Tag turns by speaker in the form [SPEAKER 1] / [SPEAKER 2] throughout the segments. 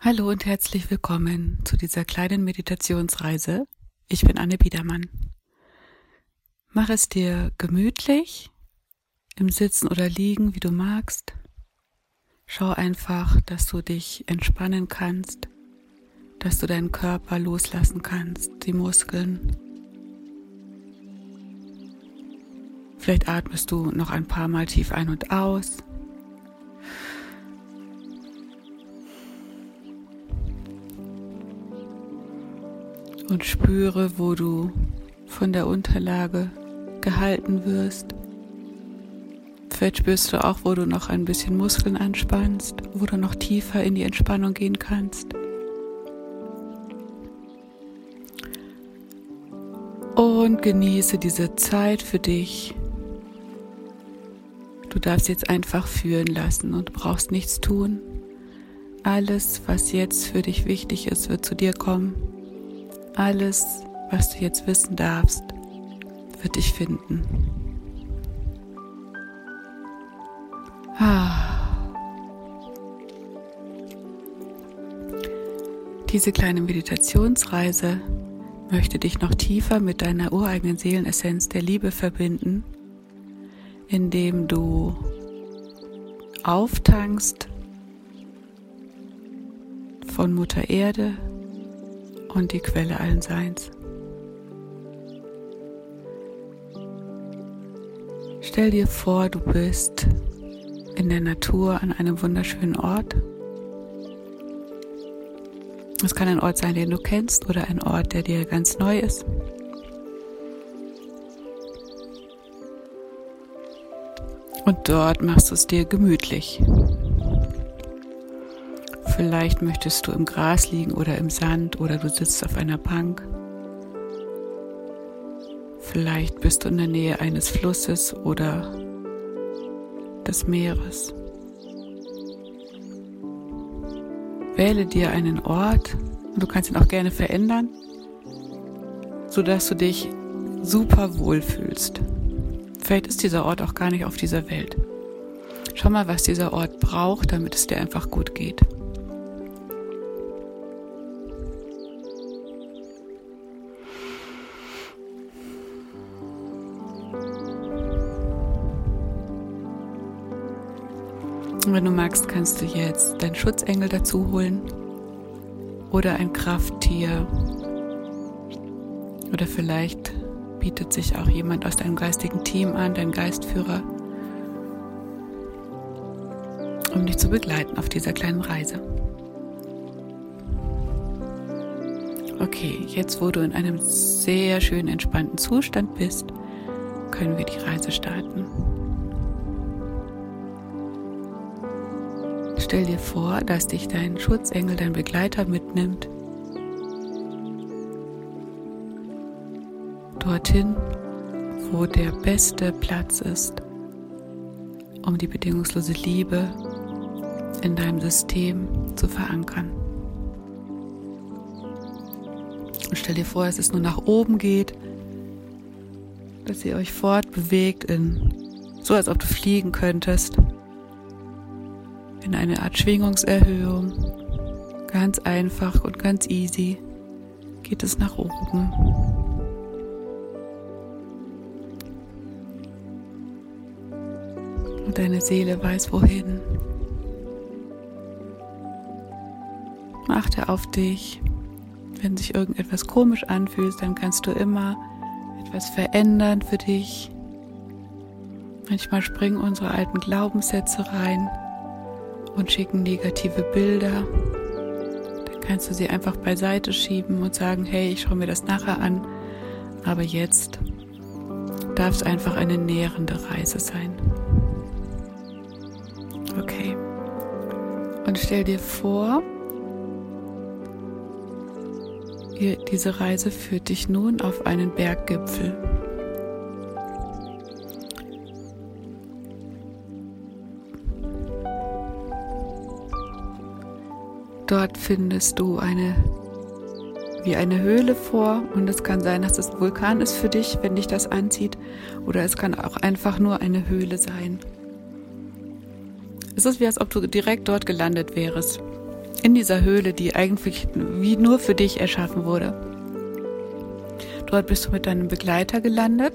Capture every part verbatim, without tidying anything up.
[SPEAKER 1] Hallo und herzlich willkommen zu dieser kleinen Meditationsreise. Ich bin Anne Biedermann. Mach es dir gemütlich, im Sitzen oder Liegen, wie du magst. Schau einfach, dass du dich entspannen kannst, dass du deinen Körper loslassen kannst, die Muskeln. Vielleicht atmest du noch ein paar Mal tief ein und aus. Und spüre, wo du von der Unterlage gehalten wirst. Vielleicht spürst du auch, wo du noch ein bisschen Muskeln anspannst, wo du noch tiefer in die Entspannung gehen kannst. Und genieße diese Zeit für dich. Du darfst jetzt einfach führen lassen und brauchst nichts tun. Alles, was jetzt für dich wichtig ist, wird zu dir kommen. Alles, was du jetzt wissen darfst, wird dich finden. Ah. Diese kleine Meditationsreise möchte dich noch tiefer mit deiner ureigenen Seelenessenz der Liebe verbinden, indem du auftankst von Mutter Erde und die Quelle allen Seins. Stell dir vor, du bist in der Natur an einem wunderschönen Ort. Es kann ein Ort sein, den du kennst, oder ein Ort, der dir ganz neu ist. Und dort machst du es dir gemütlich. Vielleicht möchtest du im Gras liegen oder im Sand oder du sitzt auf einer Bank. Vielleicht bist du in der Nähe eines Flusses oder des Meeres. Wähle dir einen Ort und du kannst ihn auch gerne verändern, sodass du dich super wohlfühlst. Vielleicht ist dieser Ort auch gar nicht auf dieser Welt. Schau mal, was dieser Ort braucht, damit es dir einfach gut geht. Und wenn du magst, kannst du jetzt deinen Schutzengel dazu holen oder ein Krafttier. Oder vielleicht bietet sich auch jemand aus deinem geistigen Team an, dein Geistführer, um dich zu begleiten auf dieser kleinen Reise. Okay, jetzt wo du in einem sehr schönen, entspannten Zustand bist, können wir die Reise starten. Stell dir vor, dass dich dein Schutzengel, dein Begleiter mitnimmt, dorthin, wo der beste Platz ist, um die bedingungslose Liebe in deinem System zu verankern. Und stell dir vor, dass es nur nach oben geht, dass ihr euch fortbewegt, in, so als ob du fliegen könntest. In eine Art Schwingungserhöhung, ganz einfach und ganz easy, geht es nach oben. Und deine Seele weiß wohin. Achte auf dich. Wenn sich irgendetwas komisch anfühlt, dann kannst du immer etwas verändern für dich. Manchmal springen unsere alten Glaubenssätze rein und schicken negative Bilder, dann kannst du sie einfach beiseite schieben und sagen, hey, ich schaue mir das nachher an, aber jetzt darf es einfach eine nährende Reise sein. Okay. Und stell dir vor, diese Reise führt dich nun auf einen Berggipfel. Dort findest du eine, wie eine Höhle vor, und es kann sein, dass es ein Vulkan ist für dich, wenn dich das anzieht, oder es kann auch einfach nur eine Höhle sein. Es ist wie, als ob du direkt dort gelandet wärst. in dieser Höhle, die eigentlich wie nur für dich erschaffen wurde. Dort bist du mit deinem Begleiter gelandet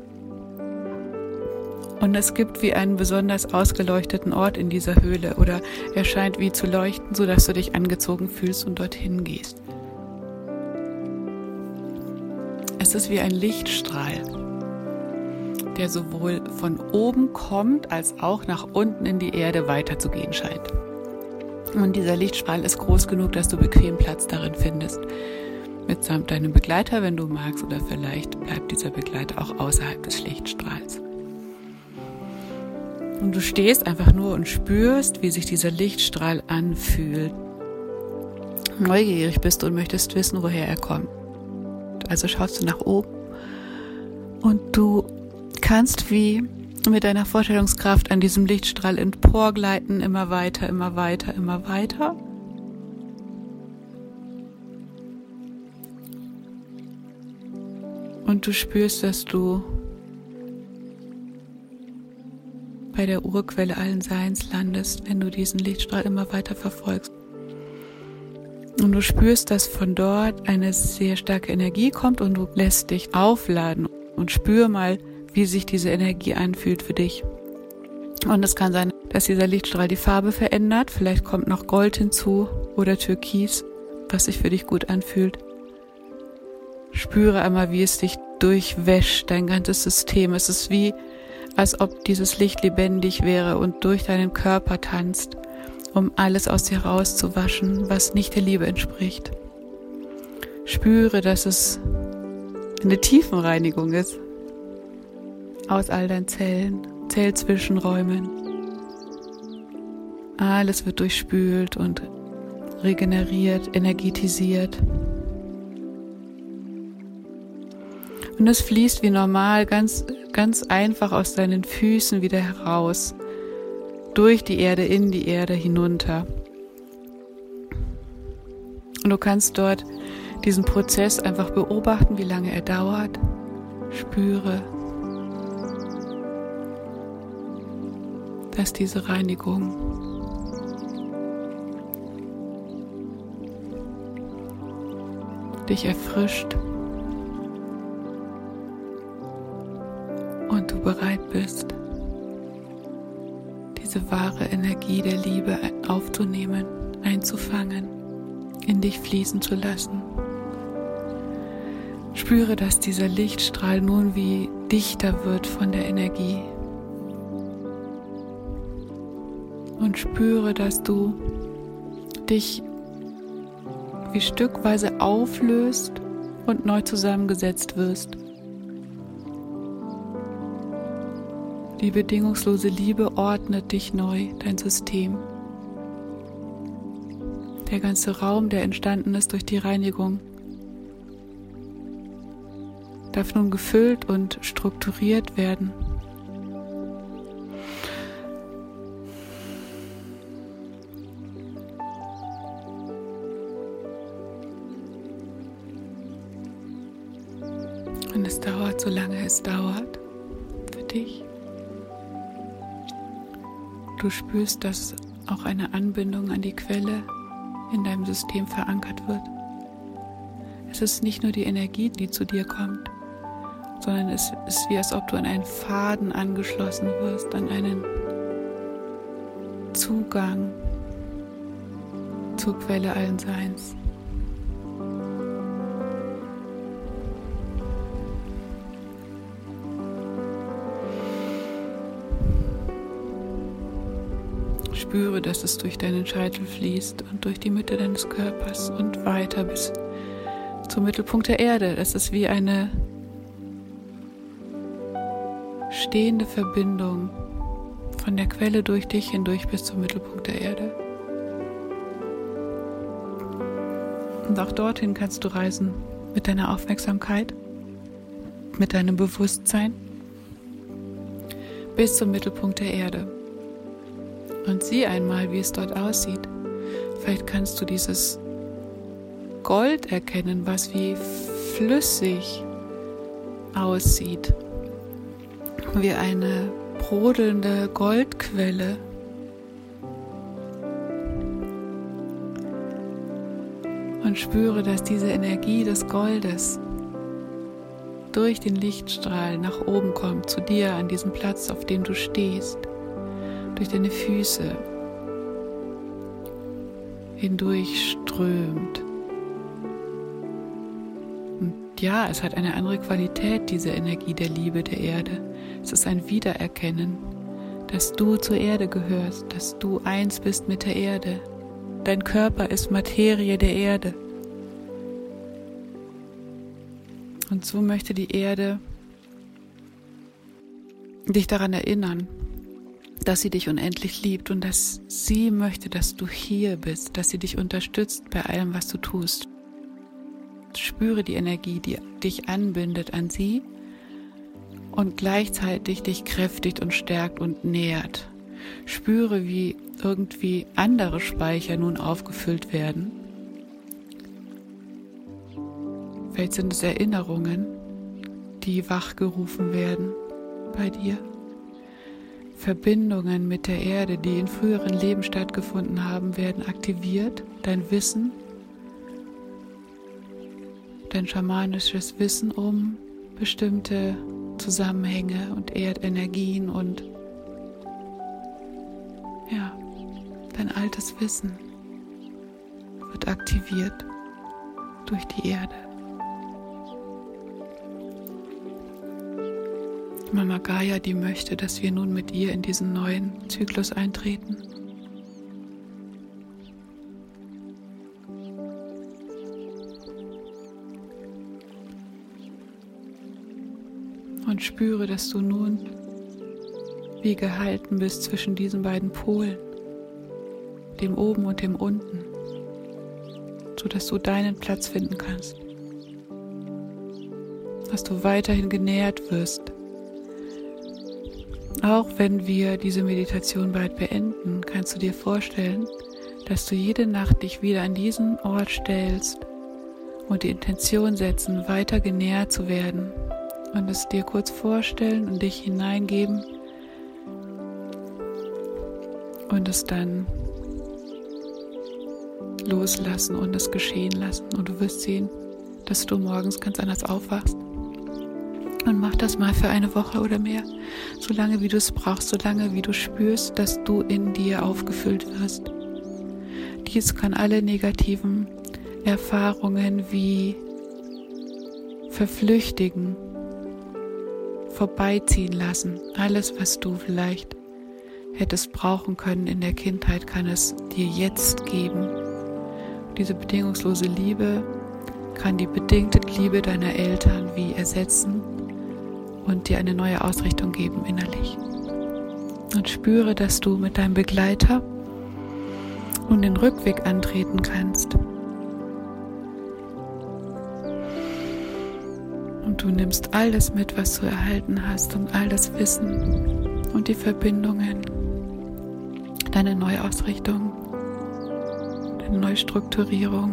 [SPEAKER 1] und es gibt wie einen besonders ausgeleuchteten Ort in dieser Höhle oder er scheint wie zu leuchten, sodass du dich angezogen fühlst und dorthin gehst. Es ist wie ein Lichtstrahl, der sowohl von oben kommt, als auch nach unten in die Erde weiterzugehen scheint. Und dieser Lichtstrahl ist groß genug, dass du bequem Platz darin findest. Mitsamt deinem Begleiter, wenn du magst, oder vielleicht bleibt dieser Begleiter auch außerhalb des Lichtstrahls. Und du stehst einfach nur und spürst, wie sich dieser Lichtstrahl anfühlt. Neugierig bist du und möchtest wissen, woher er kommt. Also schaust du nach oben und du kannst wie mit deiner Vorstellungskraft an diesem Lichtstrahl emporgleiten, immer weiter, immer weiter, immer weiter. Und du spürst, dass du bei der Urquelle allen Seins landest, wenn du diesen Lichtstrahl immer weiter verfolgst. Und du spürst, dass von dort eine sehr starke Energie kommt und du lässt dich aufladen und spür mal, wie sich diese Energie anfühlt für dich. Und es kann sein, dass dieser Lichtstrahl die Farbe verändert. Vielleicht kommt noch Gold hinzu oder Türkis, was sich für dich gut anfühlt. Spüre einmal, wie es dich durchwäscht, dein ganzes System. Es ist wie, als ob dieses Licht lebendig wäre und durch deinen Körper tanzt, um alles aus dir rauszuwaschen, was nicht der Liebe entspricht. Spüre, dass es eine Tiefenreinigung ist. Aus all deinen Zellen, Zellzwischenräumen. Alles wird durchspült und regeneriert, energetisiert. Und es fließt wie normal, ganz, ganz einfach aus deinen Füßen wieder heraus. Durch die Erde, in die Erde, hinunter. Und du kannst dort diesen Prozess einfach beobachten, wie lange er dauert. Spüre, dass diese Reinigung dich erfrischt und du bereit bist, diese wahre Energie der Liebe aufzunehmen, einzufangen, in dich fließen zu lassen. Spüre, dass dieser Lichtstrahl nun wie dichter wird von der Energie. Und spüre, dass du dich wie stückweise auflöst und neu zusammengesetzt wirst. Die bedingungslose Liebe ordnet dich neu, dein System. Der ganze Raum, der entstanden ist durch die Reinigung, darf nun gefüllt und strukturiert werden. Und es dauert, solange es dauert, für dich. Du spürst, dass auch eine Anbindung an die Quelle in deinem System verankert wird. Es ist nicht nur die Energie, die zu dir kommt, sondern es ist wie, als ob du an einen Faden angeschlossen wirst, an einen Zugang zur Quelle allen Seins. Spüre, dass es durch deinen Scheitel fließt und durch die Mitte deines Körpers und weiter bis zum Mittelpunkt der Erde. Es ist wie eine stehende Verbindung von der Quelle durch dich hindurch bis zum Mittelpunkt der Erde. Und auch dorthin kannst du reisen mit deiner Aufmerksamkeit, mit deinem Bewusstsein bis zum Mittelpunkt der Erde. Und sieh einmal, wie es dort aussieht. Vielleicht kannst du dieses Gold erkennen, was wie flüssig aussieht. Wie eine brodelnde Goldquelle. Und spüre, dass diese Energie des Goldes durch den Lichtstrahl nach oben kommt, zu dir an diesem Platz, auf dem du stehst, durch deine Füße hindurch strömt. Und ja, es hat eine andere Qualität, diese Energie der Liebe der Erde. Es ist ein Wiedererkennen, dass du zur Erde gehörst, dass du eins bist mit der Erde. Dein Körper ist Materie der Erde. Und so möchte die Erde dich daran erinnern, dass sie dich unendlich liebt und dass sie möchte, dass du hier bist, dass sie dich unterstützt bei allem, was du tust. Spüre die Energie, die dich anbindet an sie und gleichzeitig dich kräftigt und stärkt und nährt. Spüre, wie irgendwie andere Speicher nun aufgefüllt werden. Vielleicht sind es Erinnerungen, die wachgerufen werden bei dir. Verbindungen mit der Erde, die in früheren Leben stattgefunden haben, werden aktiviert. Dein Wissen, dein schamanisches Wissen um bestimmte Zusammenhänge und Erdenergien und ja, dein altes Wissen wird aktiviert durch die Erde. Mama Gaia, die möchte, dass wir nun mit ihr in diesen neuen Zyklus eintreten. Und spüre, dass du nun wie gehalten bist zwischen diesen beiden Polen, dem Oben und dem Unten, sodass du deinen Platz finden kannst. Dass du weiterhin genährt wirst. Auch wenn wir diese Meditation bald beenden, kannst du dir vorstellen, dass du jede Nacht dich wieder an diesen Ort stellst und die Intention setzen, weiter genährt zu werden und es dir kurz vorstellen und dich hineingeben und es dann loslassen und es geschehen lassen und du wirst sehen, dass du morgens ganz anders aufwachst. Und mach das mal für eine Woche oder mehr, so lange wie du es brauchst, so lange wie du spürst, dass du in dir aufgefüllt wirst. Dies kann alle negativen Erfahrungen wie verflüchtigen, vorbeiziehen lassen. Alles, was du vielleicht hättest brauchen können in der Kindheit, kann es dir jetzt geben. Diese bedingungslose Liebe kann die bedingte Liebe deiner Eltern wie ersetzen und dir eine neue Ausrichtung geben innerlich. Und spüre, dass du mit deinem Begleiter nun den Rückweg antreten kannst. Und du nimmst all das mit, was du erhalten hast und all das Wissen und die Verbindungen, deine Neuausrichtung, deine Neustrukturierung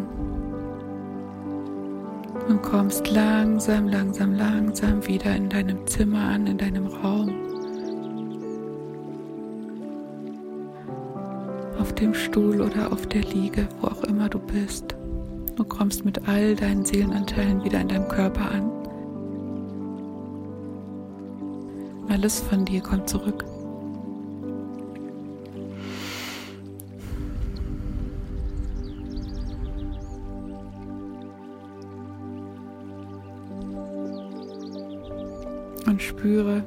[SPEAKER 1] und kommst langsam, langsam, langsam wieder in deinem Zimmer an, in deinem Raum, auf dem Stuhl oder auf der Liege, wo auch immer du bist. Du kommst mit all deinen Seelenanteilen wieder in deinem Körper an. Alles von dir kommt zurück. Und spüre,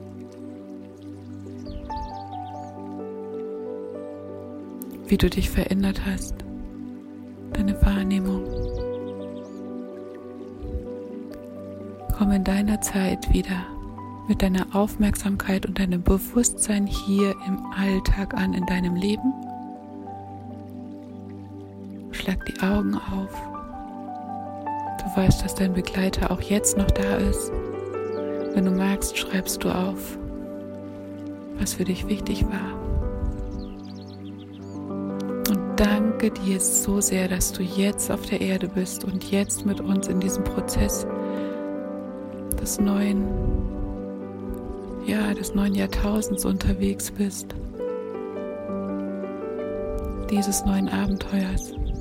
[SPEAKER 1] wie du dich verändert hast, deine Wahrnehmung. Komm in deiner Zeit wieder mit deiner Aufmerksamkeit und deinem Bewusstsein hier im Alltag an, in deinem Leben. Schlag die Augen auf. Du weißt, dass dein Begleiter auch jetzt noch da ist. Wenn du magst, schreibst du auf, was für dich wichtig war. Und danke dir so sehr, dass du jetzt auf der Erde bist und jetzt mit uns in diesem Prozess des neuen, ja, des neuen Jahrtausends unterwegs bist. Dieses neuen Abenteuers.